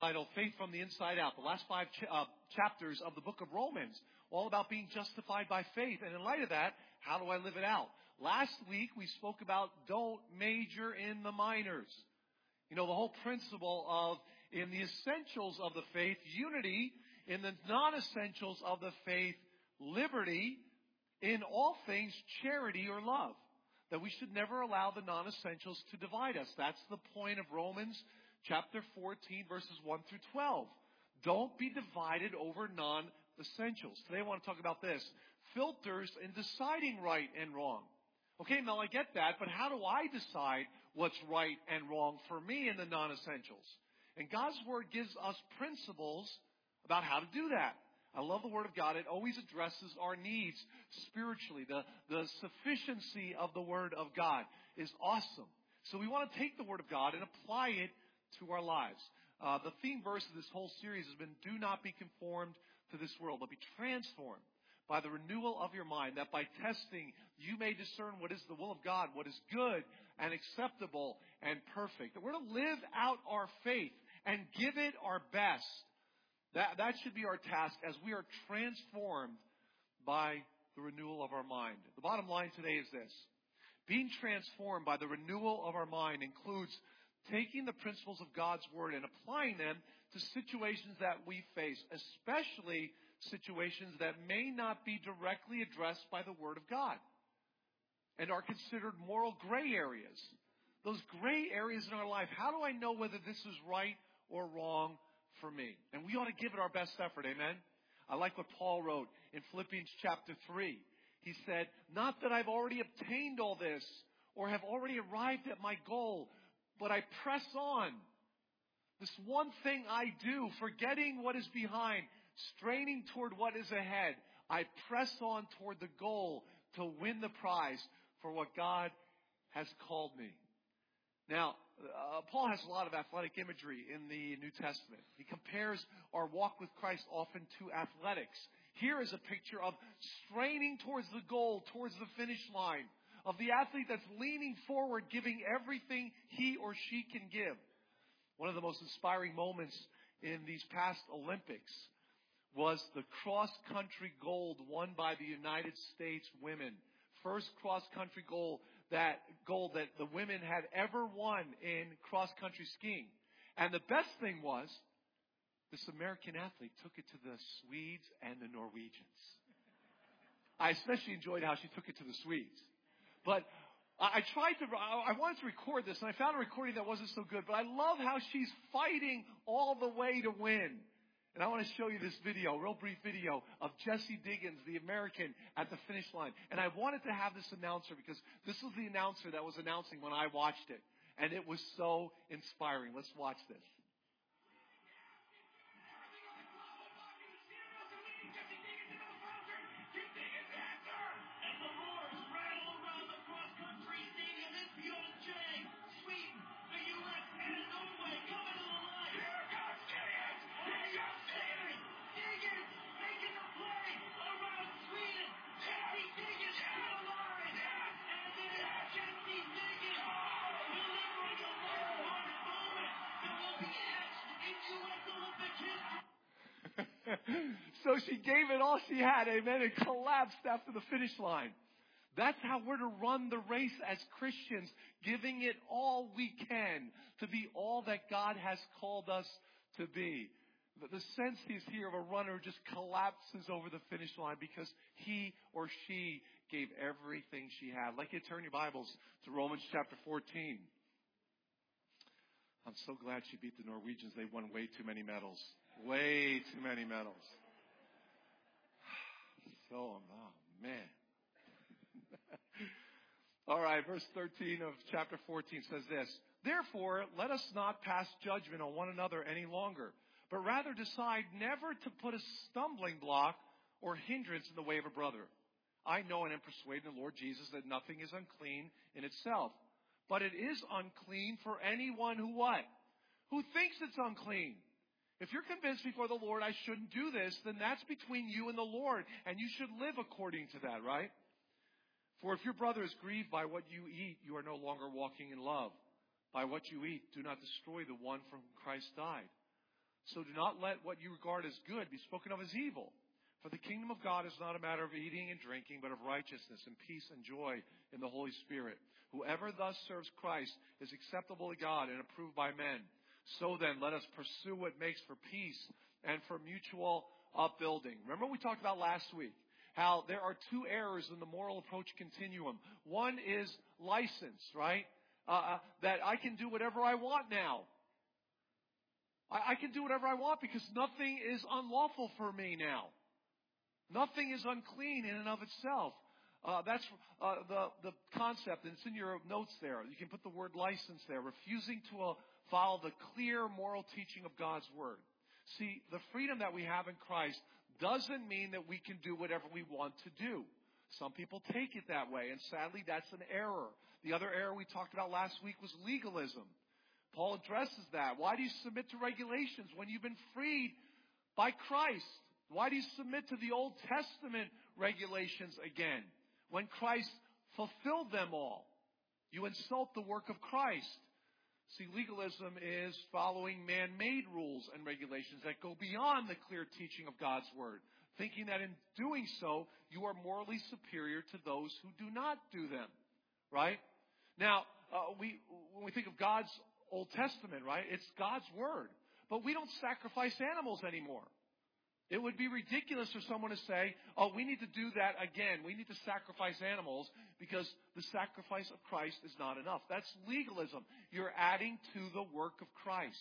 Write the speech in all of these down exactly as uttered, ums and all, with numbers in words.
Title, Faith from the Inside Out, the last five ch- uh, chapters of the book of Romans, all about being justified by faith. And in light of that, how do I live it out? Last week, we spoke about don't major in the minors. You know, the whole principle of, in the essentials of the faith, unity, in the non-essentials of the faith, liberty, in all things, charity or love. That we should never allow the non-essentials to divide us. That's the point of Romans chapter fourteen, verses one through twelve. Don't be divided over non-essentials. Today I want to talk about this. Filters in deciding right and wrong. Okay, Mel, I get that, but how do I decide what's right and wrong for me in the non-essentials? And God's Word gives us principles about how to do that. I love the Word of God. It always addresses our needs spiritually. The, the sufficiency of the Word of God is awesome. So we want to take the Word of God and apply it to our lives. Uh, the theme verse of this whole series has been, do not be conformed to this world, but be transformed by the renewal of your mind, that by testing you may discern what is the will of God, what is good and acceptable and perfect. That we're to live out our faith and give it our best. That, that should be our task as we are transformed by the renewal of our mind. The bottom line today is this. Being transformed by the renewal of our mind includes taking the principles of God's Word and applying them to situations that we face, especially situations that may not be directly addressed by the Word of God and are considered moral gray areas. Those gray areas in our life, how do I know whether this is right or wrong for me? And we ought to give it our best effort, amen? I like what Paul wrote in Philippians chapter three. He said, not that I've already obtained all this or have already arrived at my goal, but I press on. This one thing I do, forgetting what is behind, straining toward what is ahead. I press on toward the goal to win the prize for what God has called me. Now, uh, Paul has a lot of athletic imagery in the New Testament. He compares our walk with Christ often to athletics. Here is a picture of straining towards the goal, towards the finish line, of the athlete that's leaning forward, giving everything he or she can give. One of the most inspiring moments in these past Olympics was the cross-country gold won by the United States women. First cross-country gold that gold that the women had ever won in cross-country skiing. And the best thing was, this American athlete took it to the Swedes and the Norwegians. I especially enjoyed how she took it to the Swedes. But I tried to, I wanted to record this, and I found a recording that wasn't so good, but I love how she's fighting all the way to win. And I want to show you this video, a real brief video of Jessie Diggins, the American, at the finish line. And I wanted to have this announcer because this was the announcer that was announcing when I watched it. And it was so inspiring. Let's watch this. So she gave it all she had, amen, and collapsed after the finish line. That's how we're to run the race as Christians, giving it all we can to be all that God has called us to be. The sense is here of a runner who just collapses over the finish line because he or she gave everything she had. I'd like you to turn your Bibles to Romans chapter fourteen. I'm so glad she beat the Norwegians. They won way too many medals. Way too many medals. So, oh man. All right, verse thirteen of chapter fourteen says this. Therefore, let us not pass judgment on one another any longer, but rather decide never to put a stumbling block or hindrance in the way of a brother. I know and am persuaded in the Lord Jesus that nothing is unclean in itself, but it is unclean for anyone who what? Who thinks it's unclean. If you're convinced before the Lord I shouldn't do this, then that's between you and the Lord, and you should live according to that, right? For if your brother is grieved by what you eat, you are no longer walking in love. By what you eat, do not destroy the one from whom Christ died. So do not let what you regard as good be spoken of as evil. For the kingdom of God is not a matter of eating and drinking, but of righteousness and peace and joy in the Holy Spirit. Whoever thus serves Christ is acceptable to God and approved by men. So then, let us pursue what makes for peace and for mutual upbuilding. Remember we talked about last week how there are two errors in the moral approach continuum. One is license, right? Uh, that I can do whatever I want now. I, I can do whatever I want because nothing is unlawful for me now. Nothing is unclean in and of itself. Uh, that's uh, the, the concept, and it's in your notes there. You can put the word license there. Refusing to uh, follow the clear moral teaching of God's Word. See, the freedom that we have in Christ doesn't mean that we can do whatever we want to do. Some people take it that way, and sadly, that's an error. The other error we talked about last week was legalism. Paul addresses that. Why do you submit to regulations when you've been freed by Christ? Why do you submit to the Old Testament regulations again when Christ fulfilled them all? You insult the work of Christ. See, legalism is following man-made rules and regulations that go beyond the clear teaching of God's Word, thinking that in doing so, you are morally superior to those who do not do them, right? Now, uh, we when we think of God's Old Testament, right, it's God's Word. But we don't sacrifice animals anymore. It would be ridiculous for someone to say, oh, we need to do that again. We need to sacrifice animals because the sacrifice of Christ is not enough. That's legalism. You're adding to the work of Christ.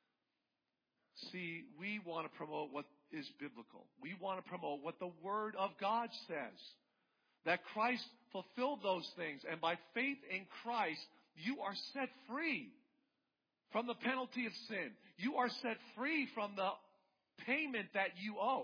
See, we want to promote what is biblical. We want to promote what the Word of God says. That Christ fulfilled those things. And by faith in Christ, you are set free from the penalty of sin. You are set free from the payment that you owe.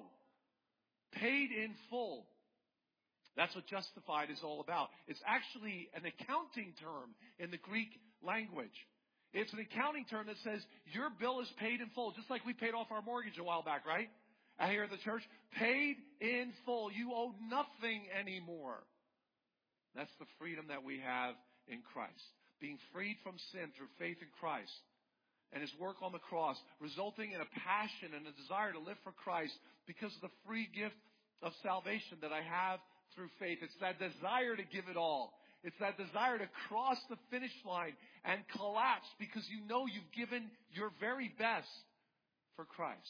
Paid in full. That's what justified is all about. It's actually an accounting term in the Greek language. It's an accounting term that says your bill is paid in full. Just like we paid off our mortgage a while back, right? Out here at the church. Paid in full. You owe nothing anymore. That's the freedom that we have in Christ. Being freed from sin through faith in Christ. And His work on the cross, resulting in a passion and a desire to live for Christ because of the free gift of salvation that I have through faith. It's that desire to give it all. It's that desire to cross the finish line and collapse because you know you've given your very best for Christ,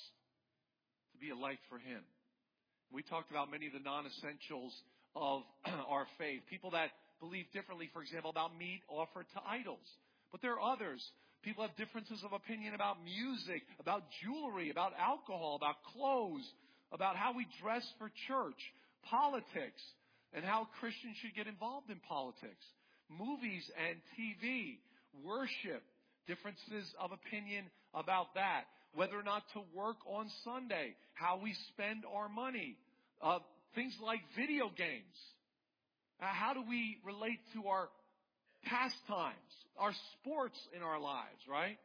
to be a light for Him. We talked about many of the non-essentials of our faith. People that believe differently, for example, about meat offered to idols. But there are others. People have differences of opinion about music, about jewelry, about alcohol, about clothes, about how we dress for church, politics, and how Christians should get involved in politics, movies and T V, worship, differences of opinion about that, whether or not to work on Sunday, how we spend our money, uh, things like video games. Uh, how do we relate to our pastimes, our sports in our lives, right?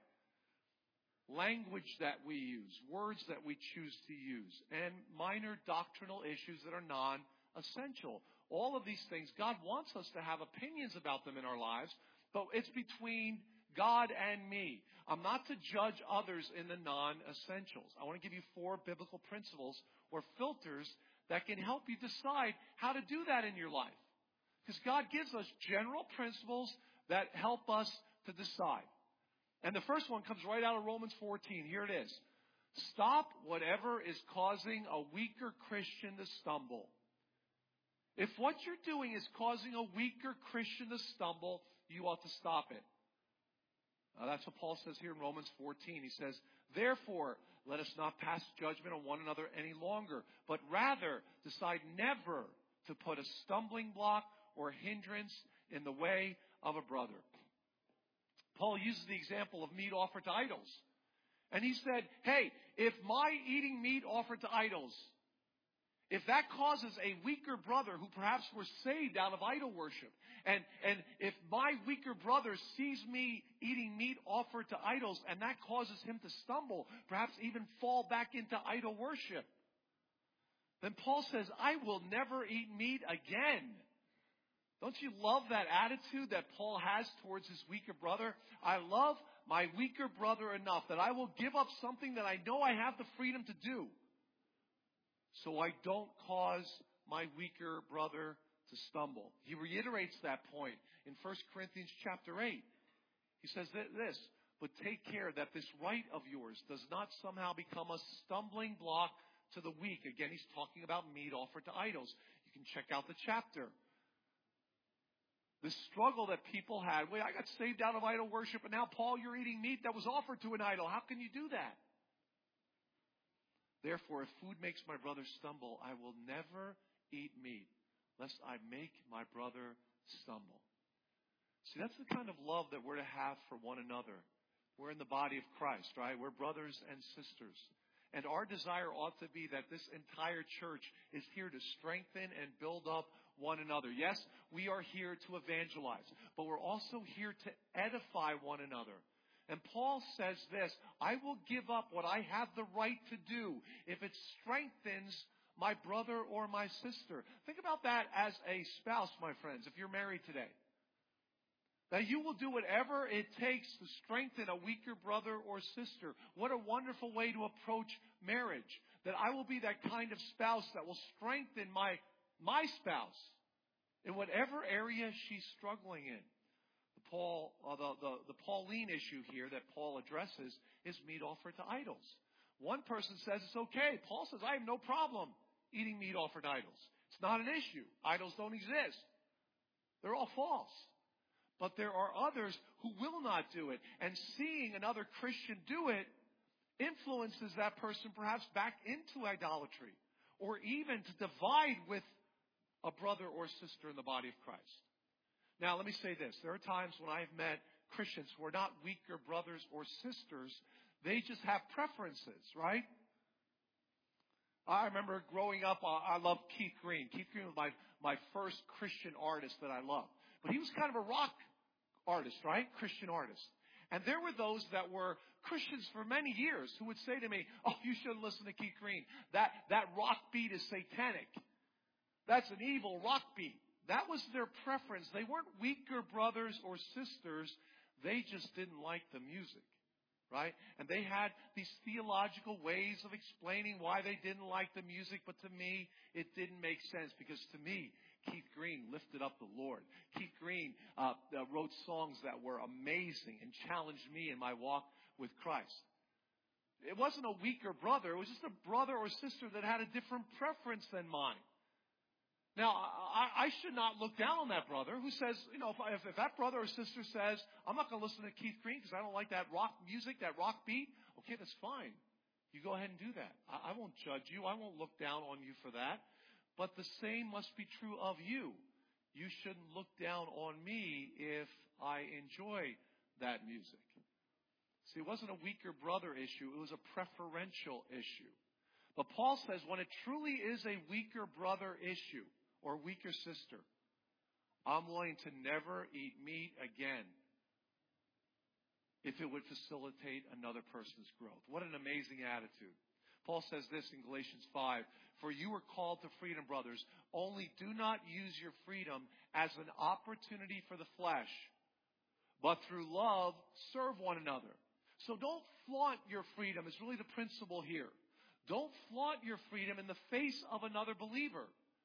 Language that we use, words that we choose to use, and minor doctrinal issues that are non-essential. All of these things, God wants us to have opinions about them in our lives, but it's between God and me. I'm not to judge others in the non-essentials. I want to give you four biblical principles or filters that can help you decide how to do that in your life. Because God gives us general principles that help us to decide. And the first one comes right out of Romans fourteen. Here it is. Stop whatever is causing a weaker Christian to stumble. If what you're doing is causing a weaker Christian to stumble, you ought to stop it. Now, that's what Paul says here in Romans fourteen. He says, therefore, let us not pass judgment on one another any longer, but rather decide never to put a stumbling block or hindrance in the way of a brother. Paul uses the example of meat offered to idols. And he said, hey, if my eating meat offered to idols, if that causes a weaker brother who perhaps was saved out of idol worship, and, and if my weaker brother sees me eating meat offered to idols and that causes him to stumble, perhaps even fall back into idol worship, then Paul says, I will never eat meat again. Don't you love that attitude that Paul has towards his weaker brother? I love my weaker brother enough that I will give up something that I know I have the freedom to do, so I don't cause my weaker brother to stumble. He reiterates that point in First Corinthians chapter eight. He says this, but take care that this right of yours does not somehow become a stumbling block to the weak. Again, he's talking about meat offered to idols. You can check out the chapter. The struggle that people had. Wait, I got saved out of idol worship, and now, Paul, you're eating meat that was offered to an idol. How can you do that? Therefore, if food makes my brother stumble, I will never eat meat, lest I make my brother stumble. See, that's the kind of love that we're to have for one another. We're in the body of Christ, right? We're brothers and sisters. And our desire ought to be that this entire church is here to strengthen and build up one another. Yes, we are here to evangelize, but we're also here to edify one another. And Paul says this, I will give up what I have the right to do if it strengthens my brother or my sister. Think about that as a spouse, my friends, if you're married today. That you will do whatever it takes to strengthen a weaker brother or sister. What a wonderful way to approach marriage. That I will be that kind of spouse that will strengthen my, my spouse in whatever area she's struggling in. The Paul, uh, the, the, the Pauline issue here that Paul addresses is meat offered to idols. One person says it's okay. Paul says, I have no problem eating meat offered to idols. It's not an issue. Idols don't exist. They're all false. But there are others who will not do it. And seeing another Christian do it influences that person perhaps back into idolatry, or even to divide with a brother or sister in the body of Christ. Now, let me say this. There are times when I've met Christians who are not weaker brothers or sisters. They just have preferences, right? I remember growing up, I loved Keith Green. Keith Green was my, my first Christian artist that I loved. But he was kind of a rock artist, right? Christian artist. And there were those that were Christians for many years who would say to me, oh, you shouldn't listen to Keith Green. That, that rock beat is satanic. That's an evil rock beat. That was their preference. They weren't weaker brothers or sisters. They just didn't like the music, right? And they had these theological ways of explaining why they didn't like the music. But to me, it didn't make sense, because to me, Keith Green lifted up the Lord. Keith Green uh, uh, wrote songs that were amazing and challenged me in my walk with Christ. It wasn't a weaker brother. It was just a brother or sister that had a different preference than mine. Now, I, I should not look down on that brother who says, you know, if, if, if that brother or sister says, I'm not going to listen to Keith Green because I don't like that rock music, that rock beat, okay, that's fine. You go ahead and do that. I, I won't judge you. I won't look down on you for that. But the same must be true of you. You shouldn't look down on me if I enjoy that music. See, it wasn't a weaker brother issue. It was a preferential issue. But Paul says when it truly is a weaker brother issue or weaker sister, I'm willing to never eat meat again if it would facilitate another person's growth. What an amazing attitude. Paul says this in Galatians five, for you were called to freedom, brothers, only do not use your freedom as an opportunity for the flesh, but through love serve one another. So don't flaunt your freedom is really the principle here. Don't flaunt your freedom in the face of another believer.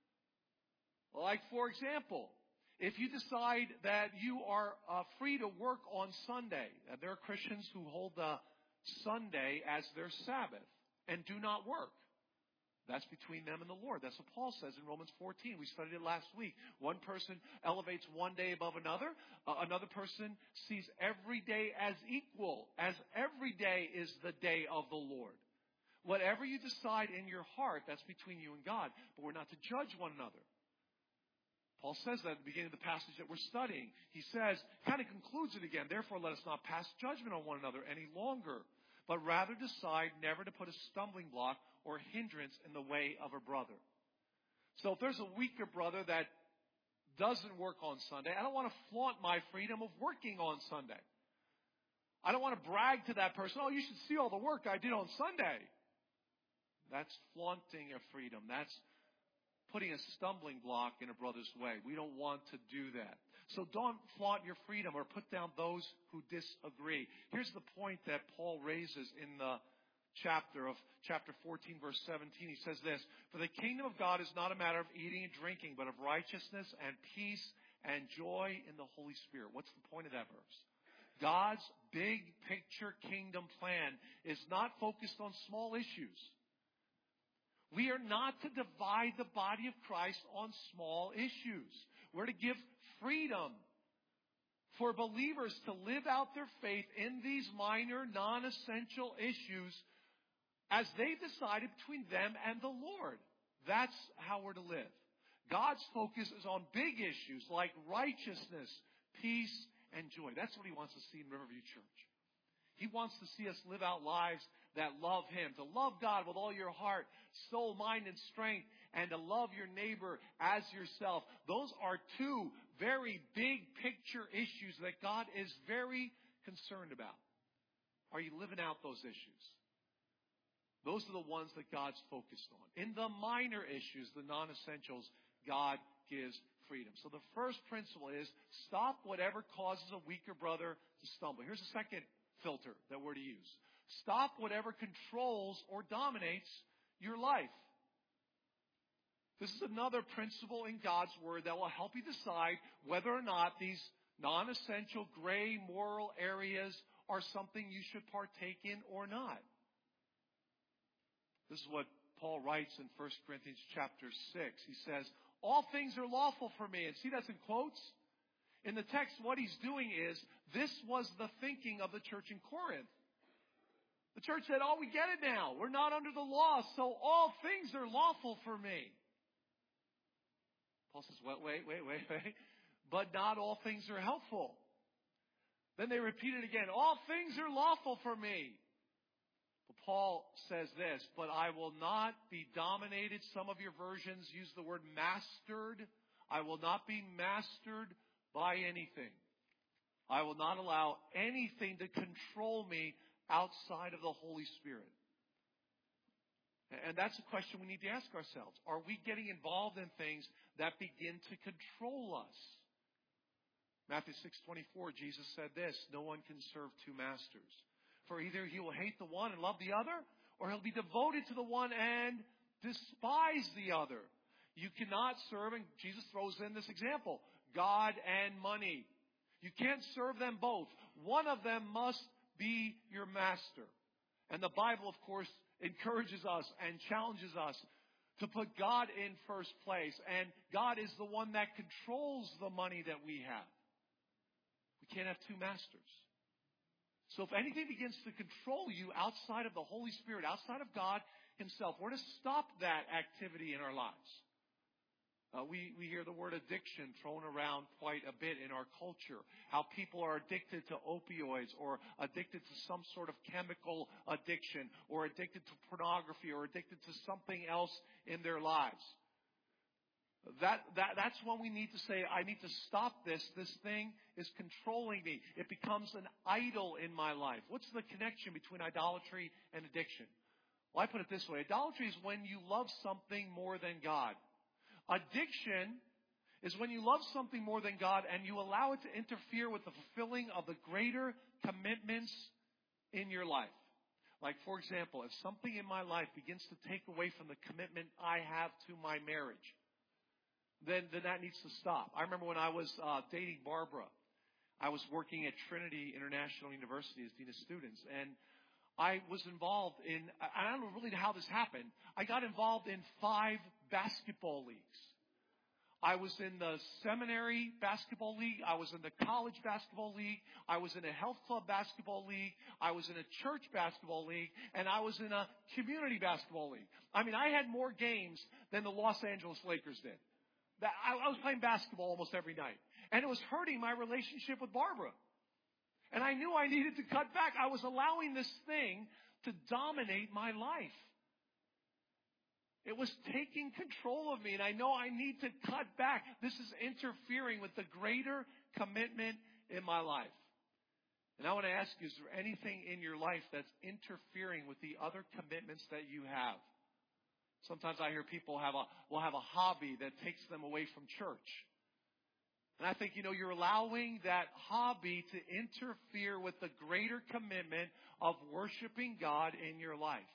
Like, for example, if you decide that you are uh, free to work on Sunday, uh, there are Christians who hold uh, Sunday as their Sabbath and do not work. That's between them and the Lord. That's what Paul says in Romans fourteen. We studied it last week. One person elevates one day above another. Uh, another person sees every day as equal, as every day is the day of the Lord. Whatever you decide in your heart, that's between you and God. But we're not to judge one another. Paul says that at the beginning of the passage that we're studying. He says, kind of concludes it again, therefore let us not pass judgment on one another any longer, but rather decide never to put a stumbling block or hindrance in the way of a brother. So if there's a weaker brother that doesn't work on Sunday, I don't want to flaunt my freedom of working on Sunday. I don't want to brag to that person, oh, you should see all the work I did on Sunday. That's flaunting of freedom. That's putting a stumbling block in a brother's way. We don't want to do that. So don't flaunt your freedom or put down those who disagree. Here's the point that Paul raises in the chapter of chapter fourteen, verse seventeen. He says this, "For the kingdom of God is not a matter of eating and drinking, but of righteousness and peace and joy in the Holy Spirit." What's the point of that verse? God's big picture kingdom plan is not focused on small issues. We are not to divide the body of Christ on small issues. We're to give freedom for believers to live out their faith in these minor, non-essential issues as they decided between them and the Lord. That's how we're to live. God's focus is on big issues like righteousness, peace, and joy. That's what He wants to see in Riverview Church. He wants to see us live out lives that love Him, to love God with all your heart, soul, mind, and strength, and to love your neighbor as yourself. Those are two very big picture issues that God is very concerned about. Are you living out those issues? Those are the ones that God's focused on. In the minor issues, the non-essentials, God gives freedom. So the first principle is stop whatever causes a weaker brother to stumble. Here's a second filter that we're to use. Stop whatever controls or dominates your life. This is another principle in God's Word that will help you decide whether or not these non-essential gray moral areas are something you should partake in or not. This is what Paul writes in First Corinthians chapter six. He says, "All things are lawful for me." And see, that's in quotes. In the text, what he's doing is, this was the thinking of the church in Corinth. The church said, "Oh, we get it now. We're not under the law, so all things are lawful for me." Paul says, wait, wait, wait, wait, wait. "But not all things are helpful." Then they repeat it again. "All things are lawful for me." But Paul says this, "But I will not be dominated." Some of your versions use the word mastered. "I will not be mastered by anything. I will not allow anything to control me outside of the Holy Spirit." And that's a question we need to ask ourselves. Are we getting involved in things that begin to control us? Matthew six twenty-four, Jesus said this, "No one can serve two masters. For either he will hate the one and love the other, or he'll be devoted to the one and despise the other. You cannot serve," and Jesus throws in this example, "God and money. You can't serve them both. One of them must be your master." And the Bible, of course, encourages us and challenges us to put God in first place. And God is the one that controls the money that we have. We can't have two masters. So if anything begins to control you outside of the Holy Spirit, outside of God Himself, we're to stop that activity in our lives. Uh, we, we hear the word addiction thrown around quite a bit in our culture. How people are addicted to opioids or addicted to some sort of chemical addiction or addicted to pornography or addicted to something else in their lives. That, that, that's when we need to say, I need to stop this. This thing is controlling me. It becomes an idol in my life. What's the connection between idolatry and addiction? Well, I put it this way. Idolatry is when you love something more than God. Addiction is when you love something more than God and you allow it to interfere with the fulfilling of the greater commitments in your life. Like, for example, if something in my life begins to take away from the commitment I have to my marriage, then, then that needs to stop. I remember when I was uh, dating Barbara, I was working at Trinity International University as Dean of Students, and I was involved in, I don't know really how this happened, I got involved in five basketball leagues. I was in the seminary basketball league. I was in the college basketball league. I was in a health club basketball league. I was in a church basketball league. And I was in a community basketball league. I mean, I had more games than the Los Angeles Lakers did. I was playing basketball almost every night. And it was hurting my relationship with Barbara. And I knew I needed to cut back. I was allowing this thing to dominate my life. It was taking control of me, and I know I need to cut back. This is interfering with the greater commitment in my life. And I want to ask you, is there anything in your life that's interfering with the other commitments that you have? Sometimes I hear people have a will have a hobby that takes them away from church. And I think, you know, you're allowing that hobby to interfere with the greater commitment of worshiping God in your life.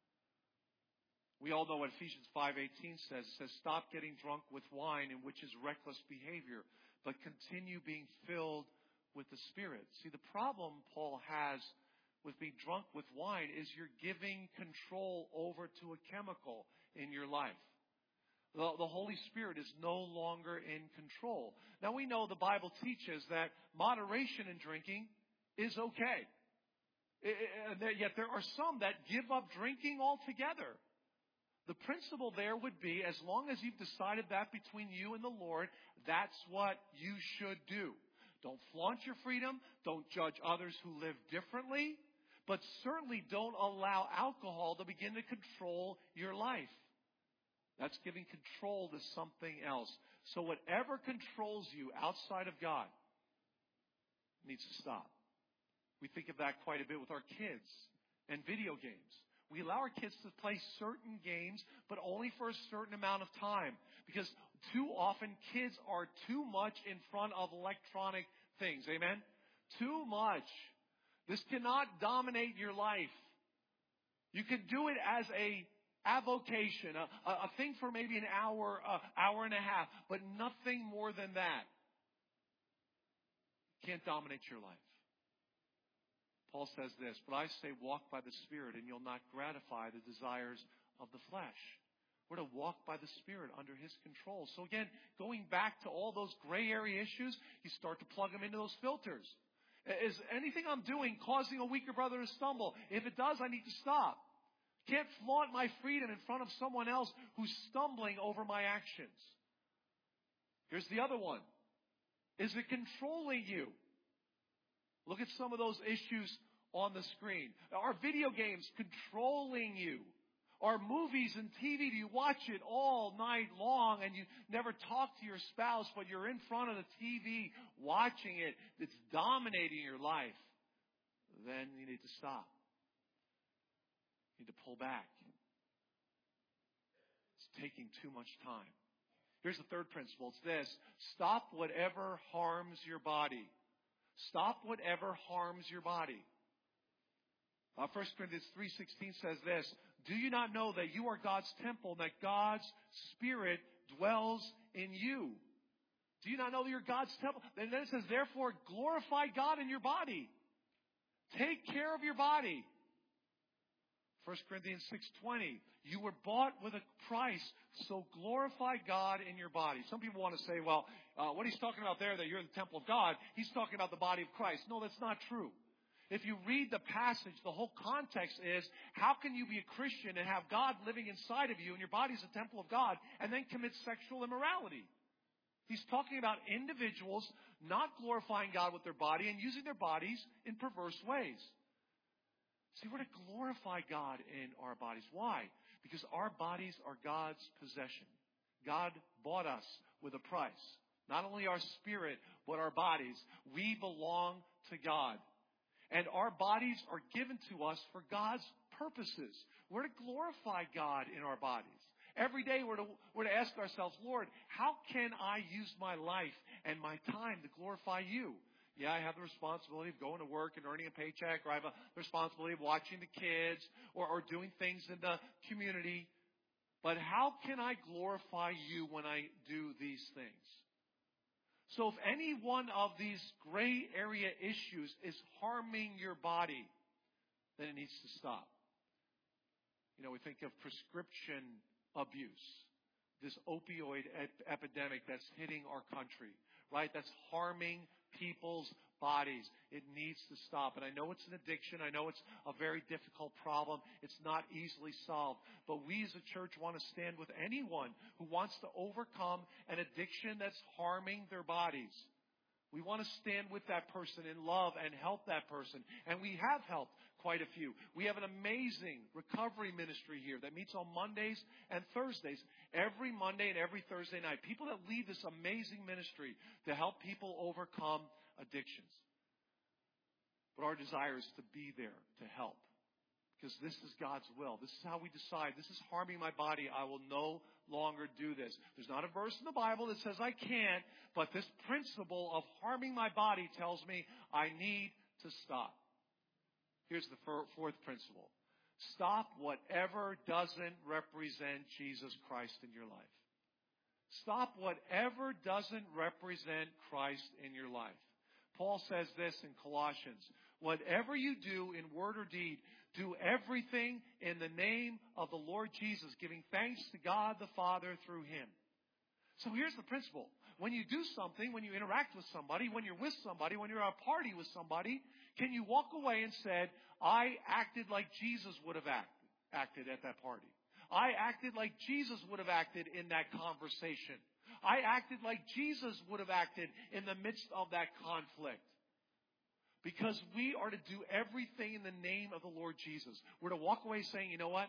We all know what Ephesians five eighteen says. It says, stop getting drunk with wine, in which is reckless behavior, but continue being filled with the Spirit. See, the problem Paul has with being drunk with wine is you're giving control over to a chemical in your life. The, the Holy Spirit is no longer in control. Now, we know the Bible teaches that moderation in drinking is okay. It, it, yet there are some that give up drinking altogether. The principle there would be, as long as you've decided that between you and the Lord, that's what you should do. Don't flaunt your freedom. Don't judge others who live differently. But certainly don't allow alcohol to begin to control your life. That's giving control to something else. So whatever controls you outside of God needs to stop. We think of that quite a bit with our kids and video games. We allow our kids to play certain games, but only for a certain amount of time. Because too often kids are too much in front of electronic things. Amen? Too much. This cannot dominate your life. You can do it as a avocation, a, a thing for maybe an hour, an hour and a half, but nothing more than that. Can't dominate your life. Paul says this, but I say walk by the Spirit and you'll not gratify the desires of the flesh. We're to walk by the Spirit under His control. So again, going back to all those gray area issues, you start to plug them into those filters. Is anything I'm doing causing a weaker brother to stumble? If it does, I need to stop. Can't flaunt my freedom in front of someone else who's stumbling over my actions. Here's the other one. Is it controlling you? Look at some of those issues on the screen. Are video games controlling you? Are movies and T V, do you watch it all night long and you never talk to your spouse, but you're in front of the T V watching it, it's dominating your life? Then you need to stop. You need to pull back. It's taking too much time. Here's the third principle. It's this. Stop whatever harms your body. Stop whatever harms your body. Uh, First Corinthians three sixteen says this, do you not know that you are God's temple and that God's Spirit dwells in you? Do you not know that you're God's temple? And then it says, therefore, glorify God in your body. Take care of your body. First Corinthians six twenty, you were bought with a price, so glorify God in your body. Some people want to say, well, uh, what he's talking about there, that you're the temple of God, he's talking about the body of Christ. No, that's not true. If you read the passage, the whole context is, how can you be a Christian and have God living inside of you and your body is a temple of God and then commit sexual immorality? He's talking about individuals not glorifying God with their body and using their bodies in perverse ways. See, we're to glorify God in our bodies. Why? Because our bodies are God's possession. God bought us with a price. Not only our spirit, but our bodies. We belong to God. And our bodies are given to us for God's purposes. We're to glorify God in our bodies. Every day we're to, we're to ask ourselves, Lord, how can I use my life and my time to glorify you? Yeah, I have the responsibility of going to work and earning a paycheck, or I have a responsibility of watching the kids or, or doing things in the community. But how can I glorify you when I do these things? So if any one of these gray area issues is harming your body, then it needs to stop. You know, we think of prescription abuse, this opioid ep- epidemic that's hitting our country, right? That's harming people's bodies. It needs to stop. And I know it's an addiction. I know it's a very difficult problem. It's not easily solved. But we as a church want to stand with anyone who wants to overcome an addiction that's harming their bodies. We want to stand with that person in love and help that person. And we have helped quite a few. We have an amazing recovery ministry here that meets on Mondays and Thursdays. Every Monday and every Thursday night. People that lead this amazing ministry to help people overcome addictions. But our desire is to be there to help. Because this is God's will. This is how we decide. This is harming my body. I will no longer do this. There's not a verse in the Bible that says I can't, but this principle of harming my body tells me I need to stop. Here's the fourth principle. Stop whatever doesn't represent Jesus Christ in your life. Stop whatever doesn't represent Christ in your life. Paul says this in Colossians. Whatever you do in word or deed, do everything in the name of the Lord Jesus, giving thanks to God the Father through Him. So here's the principle. When you do something, when you interact with somebody, when you're with somebody, when you're at a party with somebody, can you walk away and say, I acted like Jesus would have act, acted at that party. I acted like Jesus would have acted in that conversation. I acted like Jesus would have acted in the midst of that conflict. Because we are to do everything in the name of the Lord Jesus. We're to walk away saying, you know what?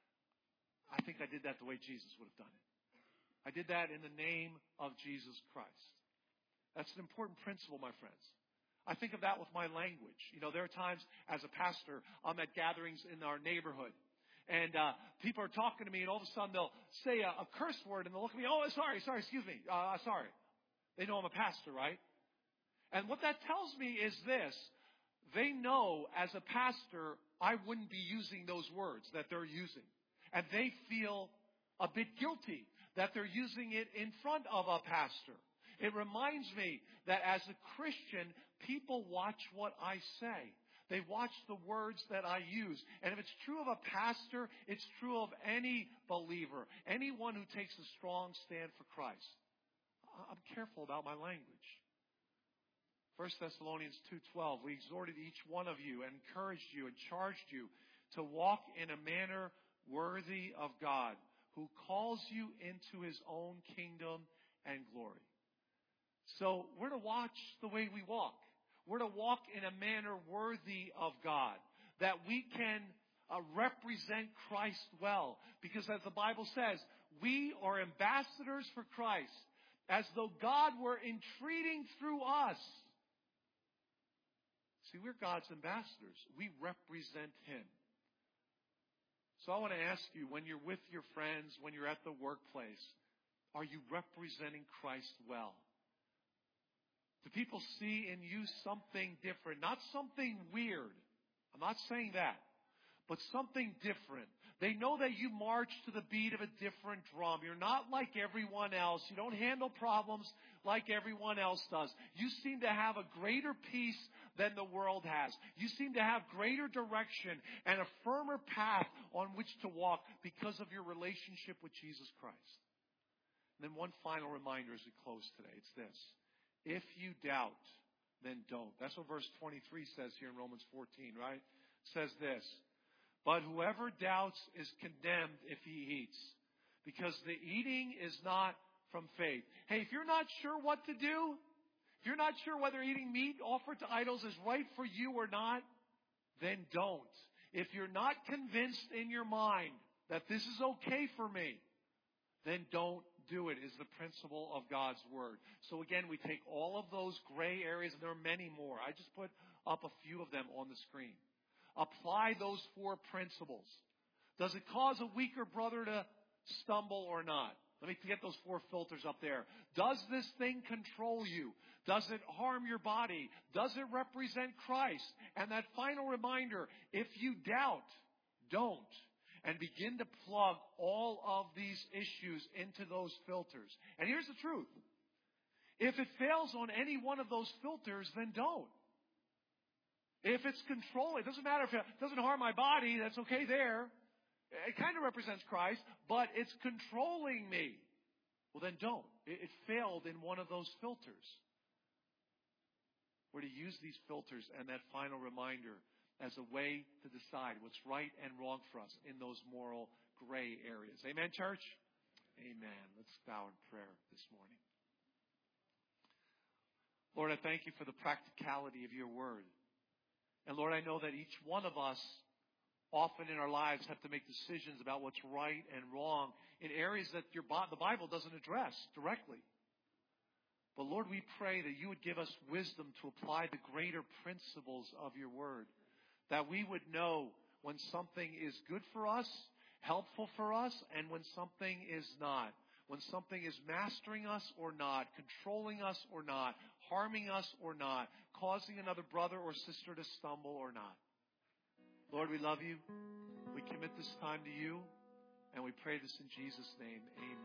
I think I did that the way Jesus would have done it. I did that in the name of Jesus Christ. That's an important principle, my friends. I think of that with my language. You know, there are times as a pastor, I'm at gatherings in our neighborhood. And uh, people are talking to me, and all of a sudden they'll say a, a curse word, and they'll look at me, oh, sorry, sorry, excuse me, uh, sorry. They know I'm a pastor, right? And what that tells me is this. They know as a pastor, I wouldn't be using those words that they're using. And they feel a bit guilty that they're using it in front of a pastor. It reminds me that as a Christian, people watch what I say. They watch the words that I use. And if it's true of a pastor, it's true of any believer, anyone who takes a strong stand for Christ. I'm careful about my language. First Thessalonians two twelve, we exhorted each one of you and encouraged you and charged you to walk in a manner worthy of God, who calls you into His own kingdom and glory. So we're to watch the way we walk. We're to walk in a manner worthy of God, that we can uh, represent Christ well. Because as the Bible says, we are ambassadors for Christ, as though God were entreating through us. See, we're God's ambassadors. We represent Him. So I want to ask you, when you're with your friends, when you're at the workplace, are you representing Christ well? Do people see in you something different? Not something weird. I'm not saying that. But something different. They know that you march to the beat of a different drum. You're not like everyone else. You don't handle problems like everyone else does. You seem to have a greater peace than the world has. You seem to have greater direction and a firmer path on which to walk because of your relationship with Jesus Christ. And then one final reminder as we close today. It's this. If you doubt, then don't. That's what verse twenty-three says here in Romans fourteen, right? It says this. But whoever doubts is condemned if he eats, because the eating is not from faith. Hey, if you're not sure what to do, if you're not sure whether eating meat offered to idols is right for you or not, then don't. If you're not convinced in your mind that this is okay for me, then don't do it, is the principle of God's Word. So again, we take all of those gray areas, and there are many more. I just put up a few of them on the screen. Apply those four principles. Does it cause a weaker brother to stumble or not? Let me get those four filters up there. Does this thing control you? Does it harm your body? Does it represent Christ? And that final reminder, if you doubt, don't. And begin to plug all of these issues into those filters. And here's the truth. If it fails on any one of those filters, then don't. If it's controlling, it doesn't matter if it doesn't harm my body, that's okay there. It kind of represents Christ, but it's controlling me. Well, then don't. It, it failed in one of those filters. We're to use these filters and that final reminder as a way to decide what's right and wrong for us in those moral gray areas. Amen, church? Amen. Let's bow in prayer this morning. Lord, I thank you for the practicality of your word. And Lord, I know that each one of us often in our lives have to make decisions about what's right and wrong in areas that your, the Bible doesn't address directly. But Lord, we pray that you would give us wisdom to apply the greater principles of your word. That we would know when something is good for us, helpful for us, and when something is not. When something is mastering us or not, controlling us or not, harming us or not, causing another brother or sister to stumble or not. Lord, we love you. We commit this time to you, and we pray this in Jesus' name. Amen.